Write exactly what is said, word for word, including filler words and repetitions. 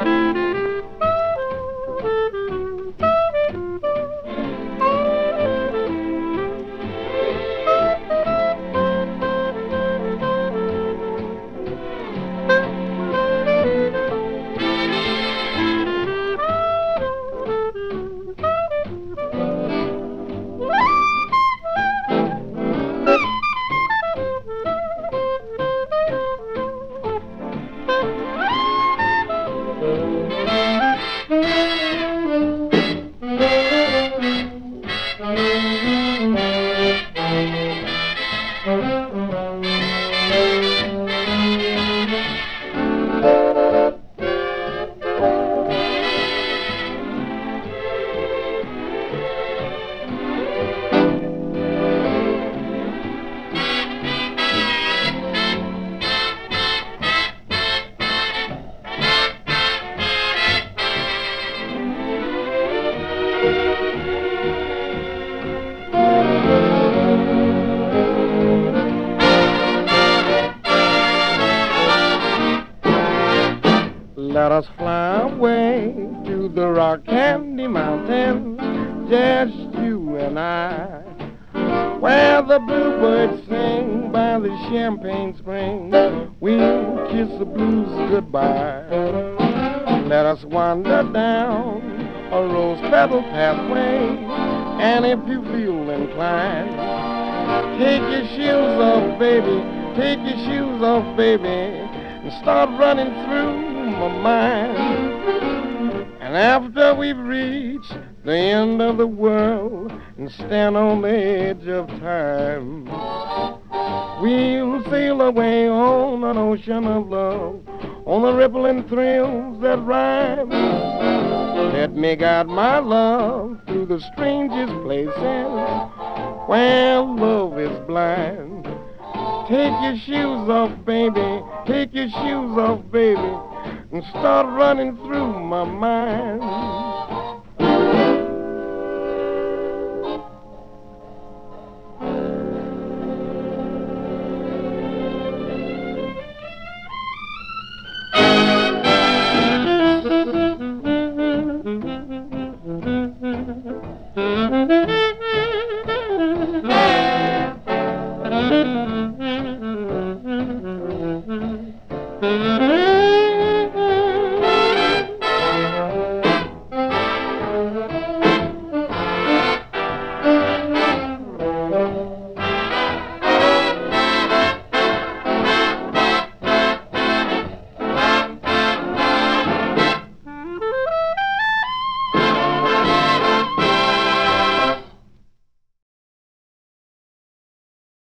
Let us fly away to the rock candy mountain, just you and I, where the bluebirds sing by the champagne spring. We'll kiss the blues goodbye. Let us wander down a rose petal pathway, and if you feel inclined, take your shoes off, baby, take your shoes off, baby, and start running through my mind. And after we've reached the end of the world and stand on the edge of time, we'll sail away on an ocean of love, on the rippling thrills that rhyme. Let me guide my love through the strangest places where love is blind. Take your shoes off, baby, take your shoes off, baby, and start running through my mind. Mm-hmm.